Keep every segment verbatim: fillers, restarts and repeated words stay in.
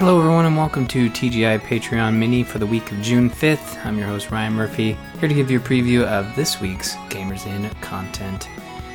Hello everyone and welcome to T G I Patreon Mini for the week of June fifth. I'm your host Ryan Murphy, here to give you a preview of this week's Gamers In content.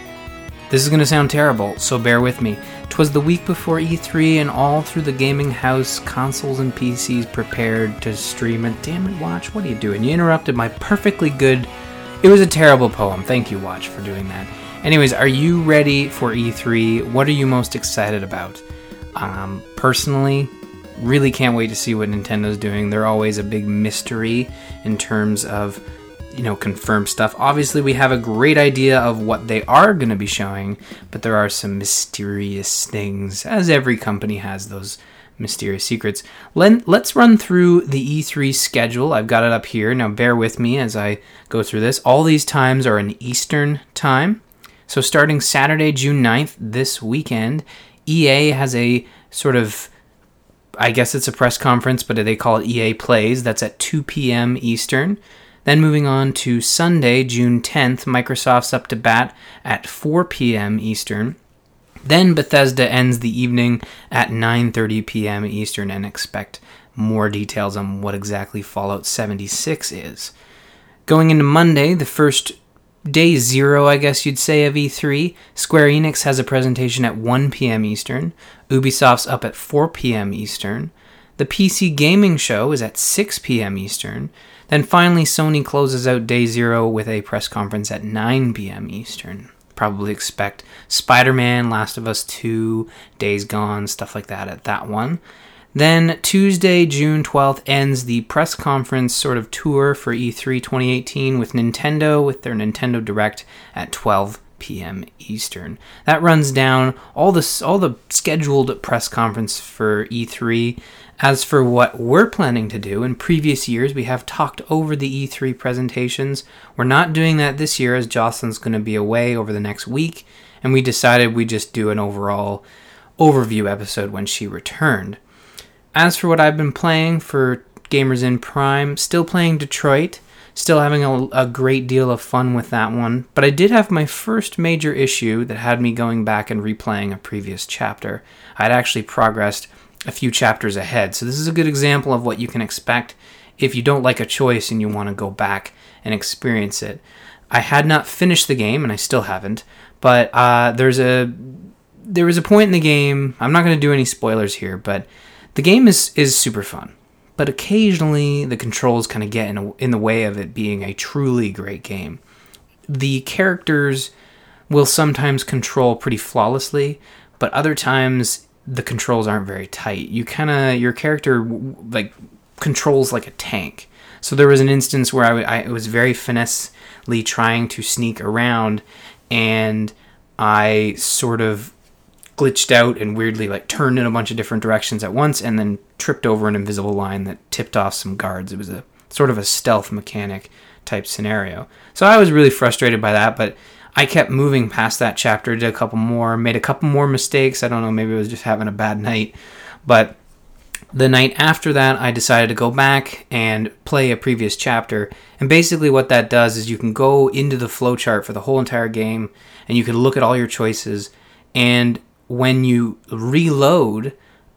This is going to sound terrible, so bear with me. 'Twas the week before E three and all through the gaming house, consoles and P Cs prepared to stream it. Damn it, Watch, what are you doing? You interrupted my perfectly good... It was a terrible poem. Thank you, Watch, for doing that. Anyways, are you ready for E three? What are you most excited about? Um, personally... Really can't wait to see what Nintendo's doing. They're always a big mystery in terms of, you know, confirmed stuff. Obviously, we have a great idea of what they are going to be showing, but there are some mysterious things, as every company has those mysterious secrets. Let, let's run through the E three schedule. I've got it up here. Now, bear with me as I go through this. All these times are in Eastern time. So starting Saturday, June ninth, this weekend, E A has a sort of... I guess it's a press conference, but they call it E A Plays. That's at two p.m. Eastern. Then moving on to Sunday, June tenth, Microsoft's up to bat at four p.m. Eastern. Then Bethesda ends the evening at nine thirty p.m. Eastern, and expect more details on what exactly Fallout seventy-six is. Going into Monday, the first day zero, I guess you'd say, of E three, Square Enix has a presentation at one p.m. Eastern. Ubisoft's up at four p.m. Eastern. The P C Gaming Show is at six p.m. Eastern. Then finally, Sony closes out day zero with a press conference at nine p.m. Eastern. Probably expect Spider-Man, Last of Us two, Days Gone, stuff like that at that one. Then Tuesday, June twelfth, ends the press conference sort of tour for E three twenty eighteen with Nintendo, with their Nintendo Direct at twelve p.m. Eastern. That runs down all the, all the scheduled press conference for E three. As for what we're planning to do, in previous years we have talked over the E three presentations. We're not doing that this year as Jocelyn's going to be away over the next week, and we decided we'd just do an overall overview episode when she returned. As for what I've been playing for Gamers In Prime, still playing Detroit, still having a, a great deal of fun with that one, but I did have my first major issue that had me going back and replaying a previous chapter. I'd actually progressed a few chapters ahead, so this is a good example of what you can expect if you don't like a choice and you want to go back and experience it. I had not finished the game, and I still haven't, but uh, there's a there was a point in the game, I'm not going to do any spoilers here, but the game is, is super fun, but occasionally the controls kind of get in, a, in the way of it being a truly great game. The characters will sometimes control pretty flawlessly, but other times the controls aren't very tight. You kind of, your character like controls like a tank. So there was an instance where I, I was very finessely trying to sneak around, and I sort of glitched out and weirdly like turned in a bunch of different directions at once and then tripped over an invisible line that tipped off some guards. It was a sort of a stealth mechanic type scenario. So I was really frustrated by that, but I kept moving past that chapter, did a couple more, made a couple more mistakes. I don't know, maybe I was just having a bad night. But the night after that, I decided to go back and play a previous chapter. And basically what that does is you can go into the flowchart for the whole entire game, and you can look at all your choices, and when you reload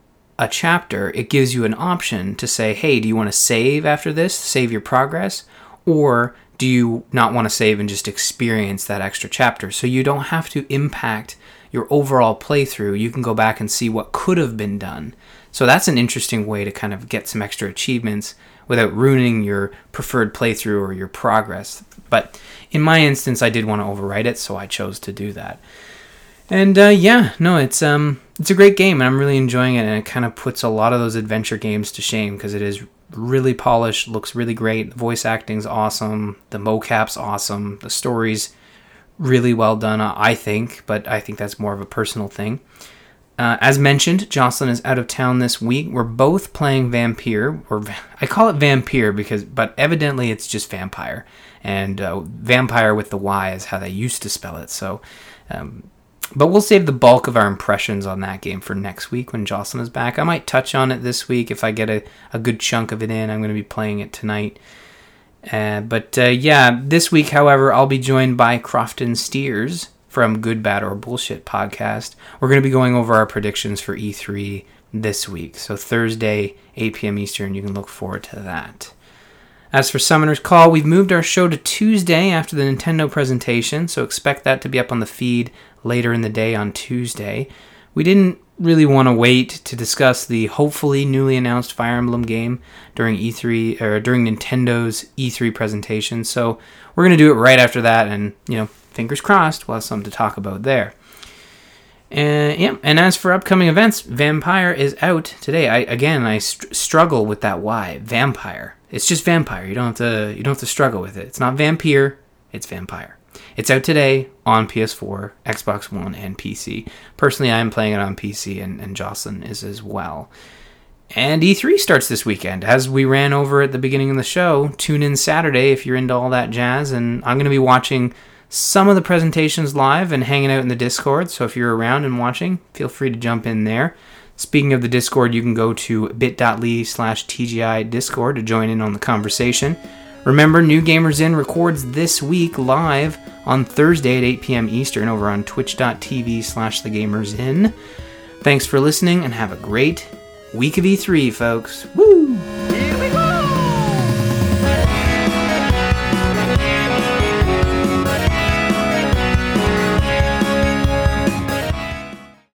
a chapter, it gives you an option to say, hey, do you want to save after this, save your progress, or do you not want to save and just experience that extra chapter? So you don't have to impact your overall playthrough. You can go back and see what could have been done. So that's an interesting way to kind of get some extra achievements without ruining your preferred playthrough or your progress. But in my instance, I did want to overwrite it, so I chose to do that. And uh, yeah, no, it's um, it's a great game, and I'm really enjoying it, and it kind of puts a lot of those adventure games to shame because it is really polished, looks really great, the voice acting's awesome, the mocap's awesome, the story's really well done, uh, I think, but I think that's more of a personal thing. Uh, as mentioned, Jocelyn is out of town this week. We're both playing Vampire, or I call it Vampire because, but evidently it's just Vampire, and uh, Vampire with the Y is how they used to spell it, so... Um, But we'll save the bulk of our impressions on that game for next week when Jocelyn is back. I might touch on it this week if I get a, a good chunk of it in. I'm going to be playing it tonight. Uh, but uh, yeah, this week, however, I'll be joined by Crofton Steers from Good, Bad, or Bullshit podcast. We're going to be going over our predictions for E three this week. So Thursday, eight p.m. Eastern, you can look forward to that. As for Summoner's Call, we've moved our show to Tuesday after the Nintendo presentation, so expect that to be up on the feed later in the day on Tuesday. We didn't really want to wait to discuss the hopefully newly announced Fire Emblem game during E three or during Nintendo's E three presentation, so we're going to do it right after that, and you know, fingers crossed, we'll have something to talk about there. And yeah, and as for upcoming events, Vampire is out today. I again, I st- struggle with that why Vampire. It's just Vampire. You don't have to. You don't have to struggle with it. It's not Vampire. It's Vampire. It's out today on P S four, Xbox One, and P C. Personally, I am playing it on P C, and, and Jocelyn is as well. And E three starts this weekend. As we ran over at the beginning of the show, tune in Saturday if you're into all that jazz. And I'm going to be watching some of the presentations live and hanging out in the Discord. So if you're around and watching, feel free to jump in there. Speaking of the Discord, you can go to bit.ly slash TGI Discord to join in on the conversation. Remember, New Gamers In records this week live on Thursday at eight p.m. Eastern over on twitch.tv slash thegamersin. Thanks for listening and have a great week of E three, folks. Woo!